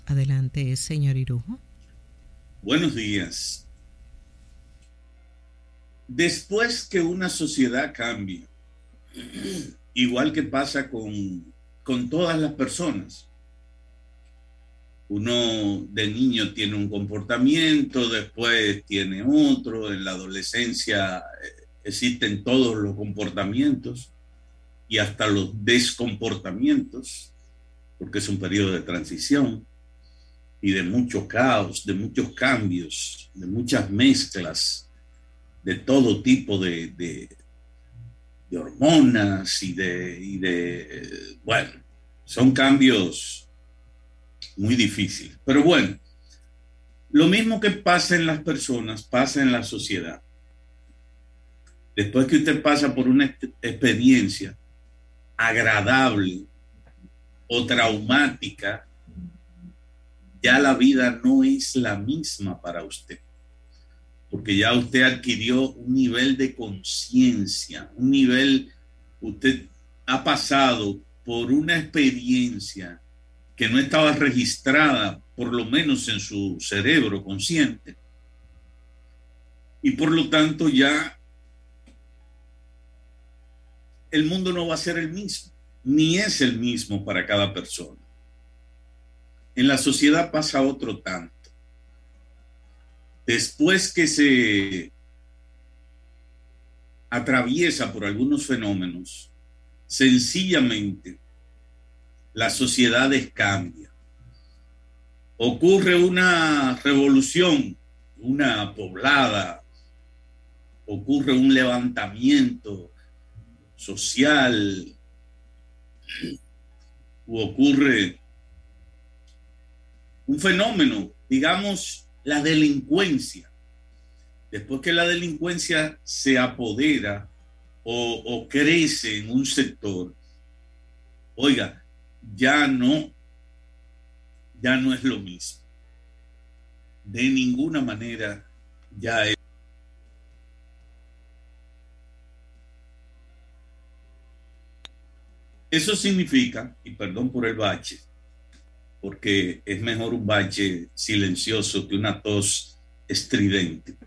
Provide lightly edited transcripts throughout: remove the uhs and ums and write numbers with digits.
Adelante, señor Irujo. Buenos días. Después que una sociedad cambia, igual que pasa con todas las personas, uno de niño tiene un comportamiento, después tiene otro, en la adolescencia existen todos los comportamientos y hasta los descomportamientos, porque es un periodo de transición y de mucho caos, de muchos cambios, de muchas mezclas, de todo tipo de hormonas bueno, son cambios muy difíciles. Pero bueno, lo mismo que pasa en las personas, pasa en la sociedad. Después que usted pasa por una experiencia agradable o traumática, ya la vida no es la misma para usted, porque ya usted adquirió un nivel de conciencia, usted ha pasado por una experiencia que no estaba registrada, por lo menos en su cerebro consciente, y por lo tanto ya el mundo no va a ser el mismo, ni es el mismo para cada persona. En la sociedad pasa otro tanto. Después que se atraviesa por algunos fenómenos, sencillamente las sociedades cambian. Ocurre una revolución, una poblada, ocurre un levantamiento social, o ocurre un fenómeno, digamos, la delincuencia. Después que la delincuencia se apodera o crece en un sector, oiga, ya no es lo mismo. De ninguna manera ya es. Eso significa, y perdón por el bache, porque es mejor un bache silencioso que una tos estridente.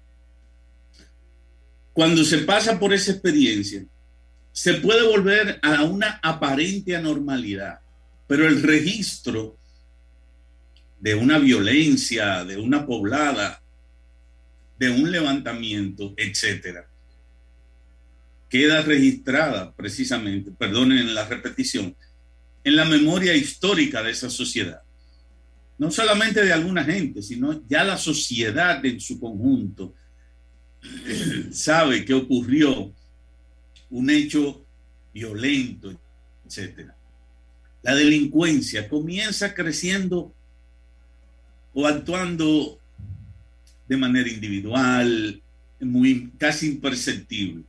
Cuando se pasa por esa experiencia, se puede volver a una aparente anormalidad, pero el registro de una violencia, de una poblada, de un levantamiento, etcétera, queda registrada precisamente, perdonen la repetición, en la memoria histórica de esa sociedad. No solamente de alguna gente, sino ya la sociedad en su conjunto sabe que ocurrió un hecho violento, etcétera. La delincuencia comienza creciendo o actuando de manera individual, casi imperceptible,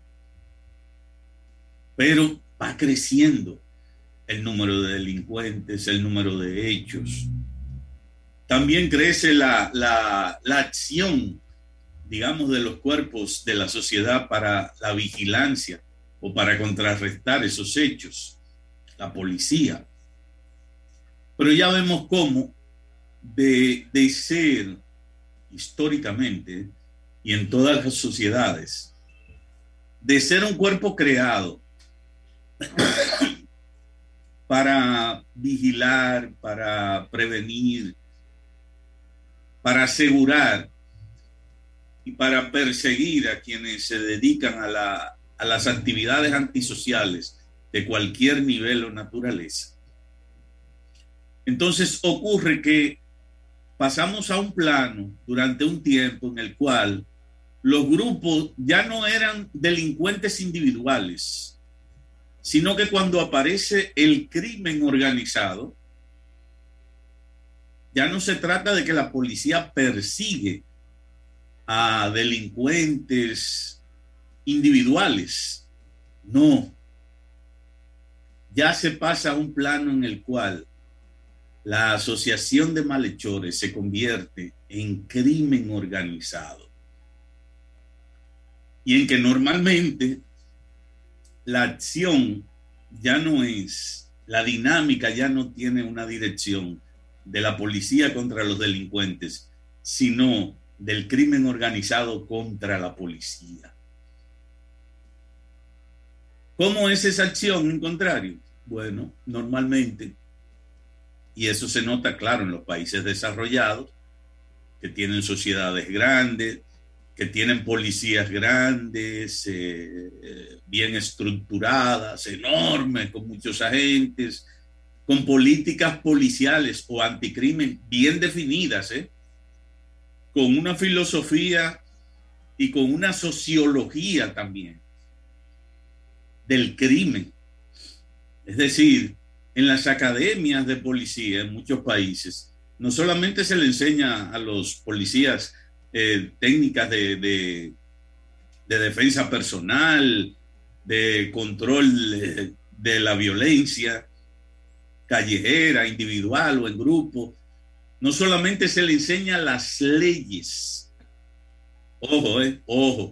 pero va creciendo el número de delincuentes, el número de hechos. También crece la acción, digamos, de los cuerpos de la sociedad para la vigilancia o para contrarrestar esos hechos, la policía. Pero ya vemos cómo de ser históricamente y en todas las sociedades, de ser un cuerpo creado para vigilar, para prevenir, para asegurar y para perseguir a quienes se dedican a las actividades antisociales de cualquier nivel o naturaleza. Entonces ocurre que pasamos a un plano durante un tiempo en el cual los grupos ya no eran delincuentes individuales, sino que cuando aparece el crimen organizado, ya no se trata de que la policía persigue a delincuentes individuales, no, ya se pasa a un plano en el cual la asociación de malhechores se convierte en crimen organizado y en que normalmente la acción ya no es, la dinámica ya no tiene una dirección de la policía contra los delincuentes, sino del crimen organizado contra la policía. ¿Cómo es esa acción en contrario? Bueno, normalmente, y eso se nota claro en los países desarrollados, que tienen sociedades grandes, que tienen policías grandes, bien estructuradas, enormes, con muchos agentes, con políticas policiales o anticrimen bien definidas, con una filosofía y con una sociología también del crimen. Es decir, en las academias de policía en muchos países, no solamente se le enseña a los policías técnicas de defensa personal, de control de la violencia callejera, individual o en grupo, no solamente se le enseña las leyes. Ojo, ojo.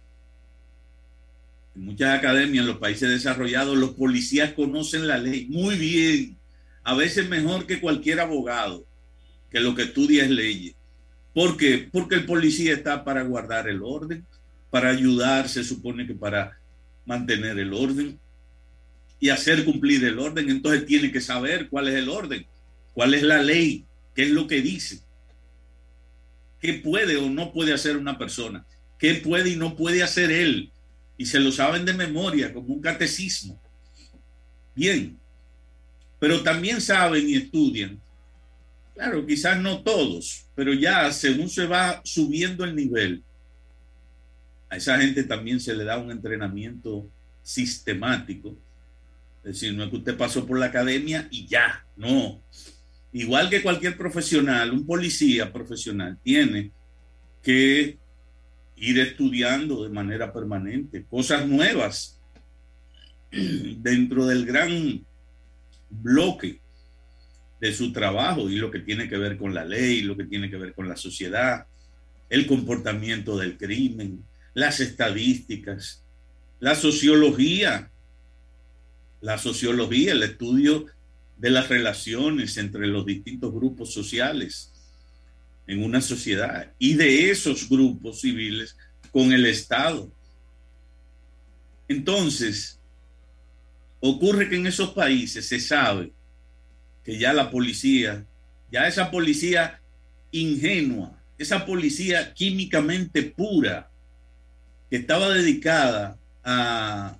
En muchas academias en los países desarrollados, los policías conocen la ley muy bien, a veces mejor que cualquier abogado, que lo que estudia es leyes. ¿Por qué? Porque el policía está para guardar el orden, para ayudar, se supone que para mantener el orden y hacer cumplir el orden. Entonces tiene que saber cuál es el orden, cuál es la ley, qué es lo que dice, qué puede o no puede hacer una persona, qué puede y no puede hacer él. Y se lo saben de memoria, como un catecismo. Bien, pero también saben y estudian. Claro, quizás no todos, pero ya según se va subiendo el nivel, a esa gente también se le da un entrenamiento sistemático. Es decir, no es que usted pasó por la academia y ya, no. Igual que cualquier profesional, un policía profesional tiene que ir estudiando de manera permanente cosas nuevas dentro del gran bloque de su trabajo y lo que tiene que ver con la ley, lo que tiene que ver con la sociedad, el comportamiento del crimen, las estadísticas, la sociología, el estudio de las relaciones entre los distintos grupos sociales en una sociedad y de esos grupos civiles con el Estado. Entonces, ocurre que en esos países se sabe que ya la policía, ya esa policía ingenua, esa policía químicamente pura, que estaba dedicada a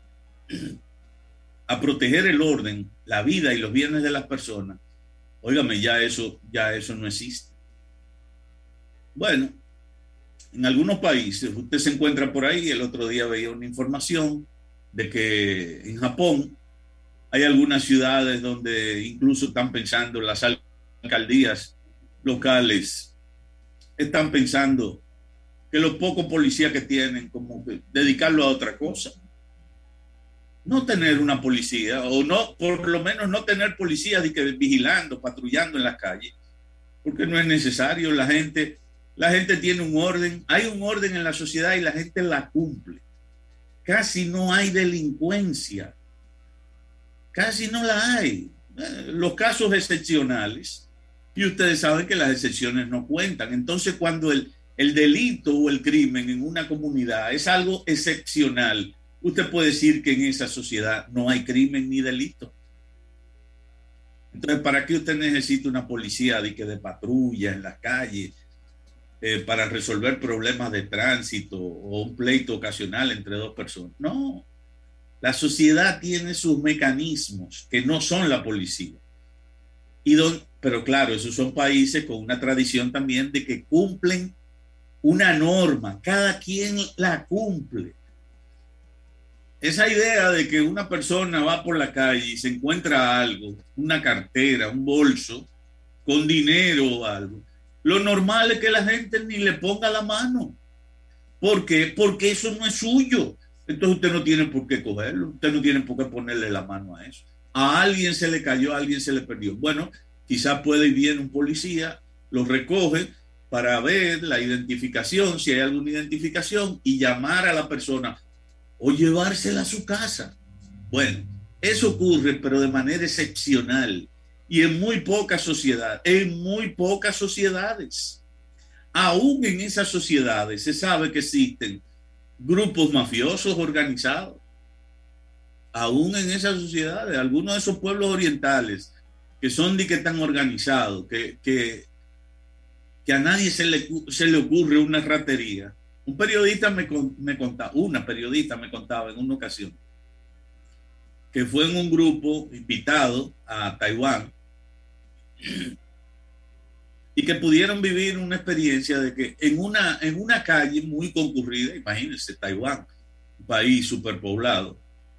proteger el orden, la vida y los bienes de las personas, óigame, ya eso no existe. Bueno, en algunos países, usted se encuentra por ahí, el otro día veía una información de que en Japón hay algunas ciudades donde incluso están pensando, las alcaldías locales están pensando que los pocos policías que tienen, como que dedicarlo a otra cosa. No tener una policía, o no, por lo menos no tener policías vigilando, patrullando en las calles, porque no es necesario. La gente tiene un orden, hay un orden en la sociedad y la gente la cumple. Casi no hay delincuencia, casi no la hay. Los casos excepcionales, y ustedes saben que las excepciones no cuentan. Entonces, cuando el delito o el crimen en una comunidad es algo excepcional, usted puede decir que en esa sociedad no hay crimen ni delito. Entonces, ¿para qué usted necesita una policía de patrulla en las calles para resolver problemas de tránsito o un pleito ocasional entre dos personas? No, la sociedad tiene sus mecanismos que no son la policía. Pero claro, esos son países con una tradición también de que cumplen una norma, cada quien la cumple. Esa idea de que una persona va por la calle y se encuentra algo, una cartera, un bolso, con dinero o algo, lo normal es que la gente ni le ponga la mano. ¿Por qué? Porque eso no es suyo. Entonces usted no tiene por qué cogerlo, usted no tiene por qué ponerle la mano a eso. A alguien se le cayó, a alguien se le perdió. Bueno, quizás puede ir bien un policía, lo recoge para ver la identificación, si hay alguna identificación, y llamar a la persona o llevársela a su casa. Bueno, eso ocurre, pero de manera excepcional. Y en muy pocas sociedades, aún en esas sociedades se sabe que existen grupos mafiosos organizados. Aún en esas sociedades, algunos de esos pueblos orientales que son de que están organizados, que a nadie se le ocurre una ratería. Un periodista una periodista me contaba en una ocasión que fue en un grupo invitado a Taiwán y que pudieron vivir una experiencia de que en una calle muy concurrida, imagínense Taiwán, un país superpoblado,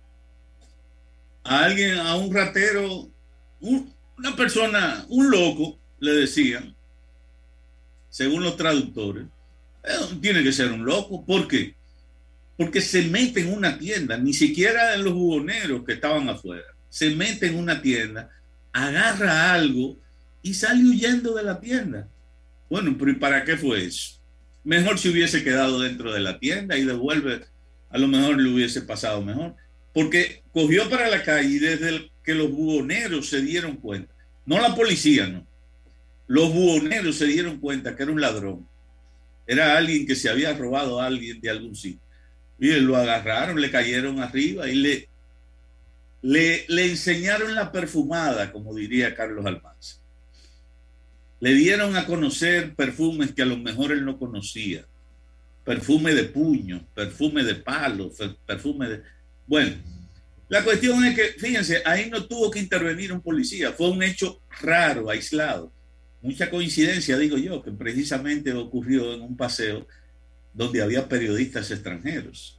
a un ratero, una persona, un loco, le decían, según los traductores, tiene que ser un loco. ¿Por qué? Porque se mete en una tienda, ni siquiera en los buhoneros que estaban afuera, se mete en una tienda, agarra algo y sale huyendo de la tienda. Bueno, pero ¿y para qué fue eso? Mejor si hubiese quedado dentro de la tienda y devuelve, a lo mejor le hubiese pasado mejor. Porque cogió para la calle y desde que los buhoneros se dieron cuenta, no la policía, no, los buhoneros se dieron cuenta que era un ladrón, era alguien que se había robado a alguien de algún sitio. Y lo agarraron, le cayeron arriba y le enseñaron la perfumada, como diría Carlos Almanza. Le dieron a conocer perfumes que a lo mejor él no conocía. Perfume de puño, perfume de palo, perfume de... Bueno, la cuestión es que, fíjense, ahí no tuvo que intervenir un policía, fue un hecho raro, aislado. Mucha coincidencia, digo yo, que precisamente ocurrió en un paseo donde había periodistas extranjeros.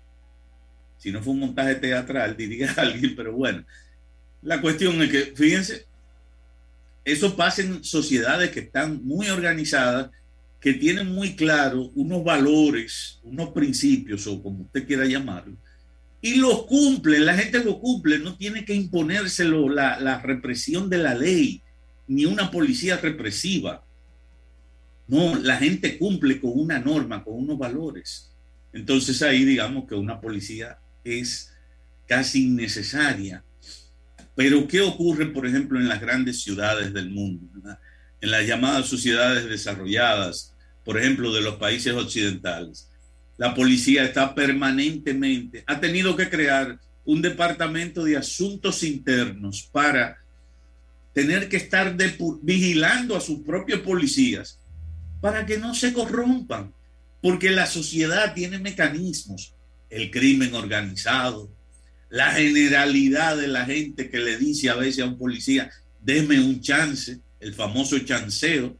Si no fue un montaje teatral, diría alguien, pero bueno. La cuestión es que, fíjense, eso pasa en sociedades que están muy organizadas, que tienen muy claro unos valores, unos principios, o como usted quiera llamarlo, y los cumplen, la gente lo cumple, no tiene que imponérselo la represión de la ley, ni una policía represiva. No, la gente cumple con una norma, con unos valores. Entonces ahí digamos que una policía es casi innecesaria. Pero ¿qué ocurre, por ejemplo, en las grandes ciudades del mundo? ¿Verdad? En las llamadas sociedades desarrolladas, por ejemplo, de los países occidentales. La policía está permanentemente, ha tenido que crear un departamento de asuntos internos para tener que estar vigilando a sus propios policías para que no se corrompan, porque la sociedad tiene mecanismos, el crimen organizado, la generalidad de la gente que le dice a veces a un policía, déme un chance, el famoso chanceo.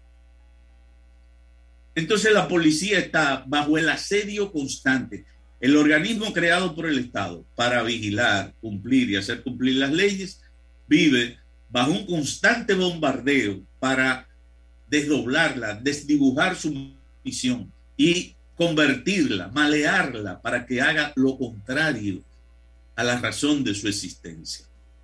Entonces la policía está bajo el asedio constante. El organismo creado por el Estado para vigilar, cumplir y hacer cumplir las leyes, vive bajo un constante bombardeo para desdoblarla, desdibujar su misión y convertirla, malearla para que haga lo contrario a la razón de su existencia.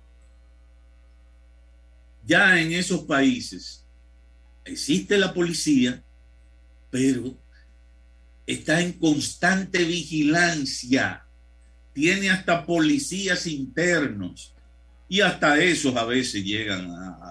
Ya en esos países existe la policía, pero está en constante vigilancia, tiene hasta policías internos y hasta esos a veces llegan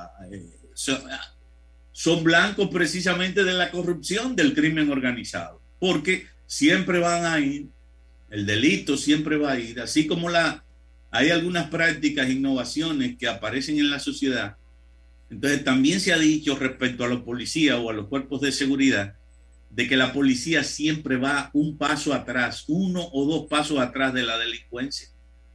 son blancos precisamente de la corrupción del crimen organizado, porque siempre van a ir, el delito siempre va a ir, así como hay algunas prácticas, innovaciones que aparecen en la sociedad. Entonces también se ha dicho respecto a los policías o a los cuerpos de seguridad, de que la policía siempre va un paso atrás, 1 o 2 pasos atrás de la delincuencia.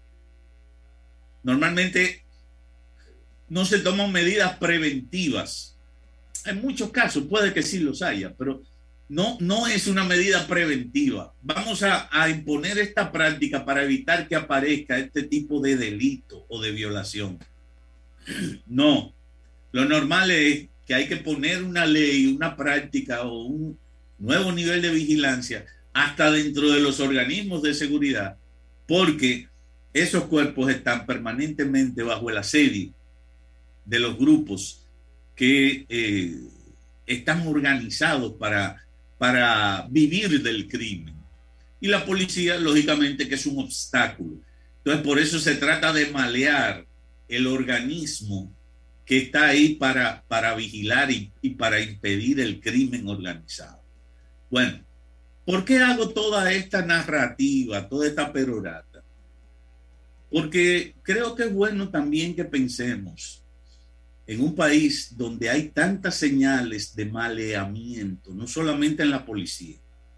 Normalmente no se toman medidas preventivas. En muchos casos puede que sí los haya, pero no es una medida preventiva. Vamos a imponer esta práctica para evitar que aparezca este tipo de delito o de violación. No, lo normal es que hay que poner una ley, una práctica o un nuevo nivel de vigilancia hasta dentro de los organismos de seguridad, porque esos cuerpos están permanentemente bajo el asedio de los grupos que están organizados para vivir del crimen. Y la policía, lógicamente, que es un obstáculo. Entonces, por eso se trata de malear el organismo que está ahí para vigilar y para impedir el crimen organizado. Bueno, ¿por qué hago toda esta narrativa, toda esta perorata? Porque creo que es bueno también que pensemos en un país donde hay tantas señales de maleamiento, no solamente en la policía,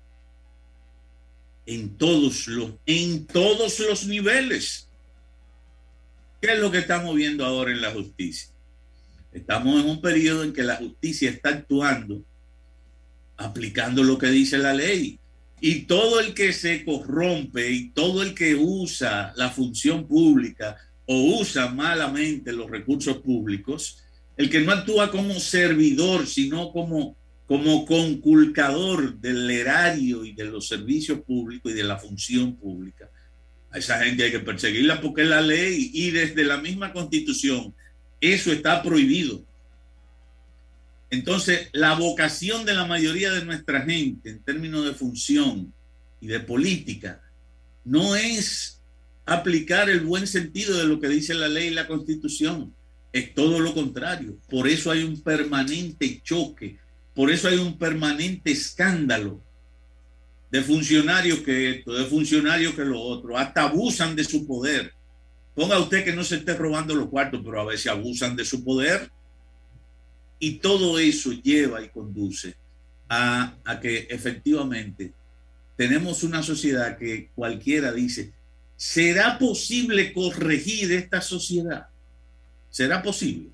en todos los niveles. ¿Qué es lo que estamos viendo ahora en la justicia? Estamos en un periodo en que la justicia está actuando, aplicando lo que dice la ley. Y todo el que se corrompe y todo el que usa la función pública o usa malamente los recursos públicos, el que no actúa como servidor, sino como conculcador del erario y de los servicios públicos y de la función pública, a esa gente hay que perseguirla porque es la ley y desde la misma Constitución eso está prohibido. Entonces, la vocación de la mayoría de nuestra gente en términos de función y de política no es aplicar el buen sentido de lo que dice la ley y la Constitución, es todo lo contrario. Por eso hay un permanente choque, por eso hay un permanente escándalo de funcionarios que esto, de funcionarios que lo otro, hasta abusan de su poder. Ponga usted que no se esté robando los cuartos, pero a veces abusan de su poder. Y todo eso lleva y conduce a que efectivamente tenemos una sociedad que cualquiera dice, ¿será posible corregir esta sociedad? ¿Será posible?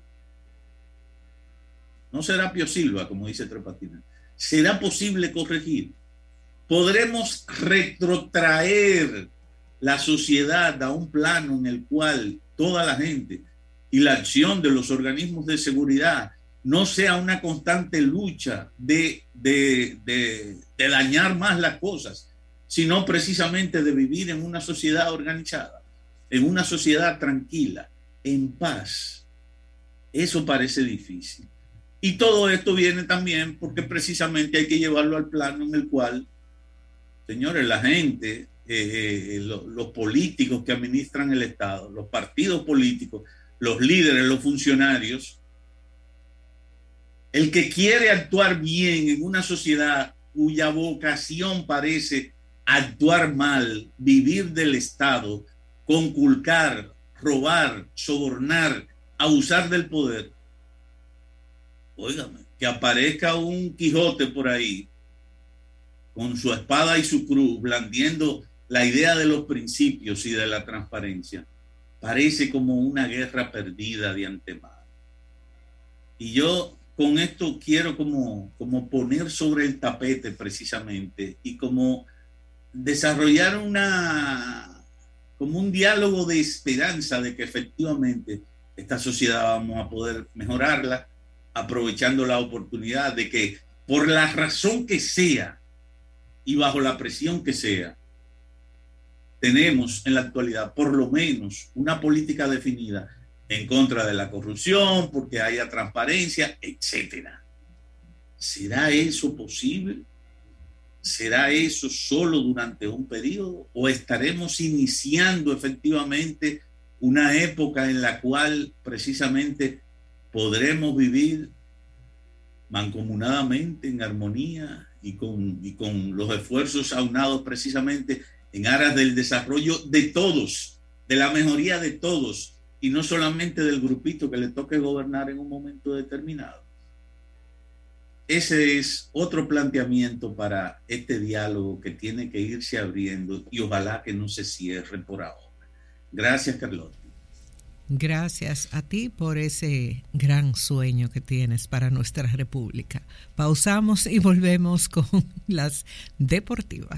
No será Pío Silva, como dice Tres Patines. ¿Será posible corregir? ¿Podremos retrotraer la sociedad a un plano en el cual toda la gente y la acción de los organismos de seguridad no sea una constante lucha de dañar más las cosas, sino precisamente de vivir en una sociedad organizada, en una sociedad tranquila, en paz? Eso parece difícil. Y todo esto viene también porque precisamente hay que llevarlo al plano en el cual, señores, la gente, los políticos que administran el Estado, los partidos políticos, los líderes, los funcionarios, el que quiere actuar bien en una sociedad cuya vocación parece actuar mal, vivir del Estado, conculcar, robar, sobornar, abusar del poder, óigame, que aparezca un Quijote por ahí con su espada y su cruz, blandiendo la idea de los principios y de la transparencia, parece como una guerra perdida de antemano. Y yo con esto quiero como poner sobre el tapete precisamente y como desarrollar como un diálogo de esperanza de que efectivamente esta sociedad vamos a poder mejorarla, aprovechando la oportunidad de que por la razón que sea y bajo la presión que sea, tenemos en la actualidad por lo menos una política definida en contra de la corrupción, porque haya transparencia, etcétera. ¿Será eso posible? ¿Será eso solo durante un periodo? ¿O estaremos iniciando efectivamente una época en la cual precisamente podremos vivir mancomunadamente en armonía y con los esfuerzos aunados precisamente en aras del desarrollo de todos, de la mejoría de todos, y no solamente del grupito que le toque gobernar en un momento determinado? Ese es otro planteamiento para este diálogo que tiene que irse abriendo y ojalá que no se cierre por ahora. Gracias, Carlota. Gracias a ti por ese gran sueño que tienes para nuestra república. Pausamos y volvemos con las deportivas.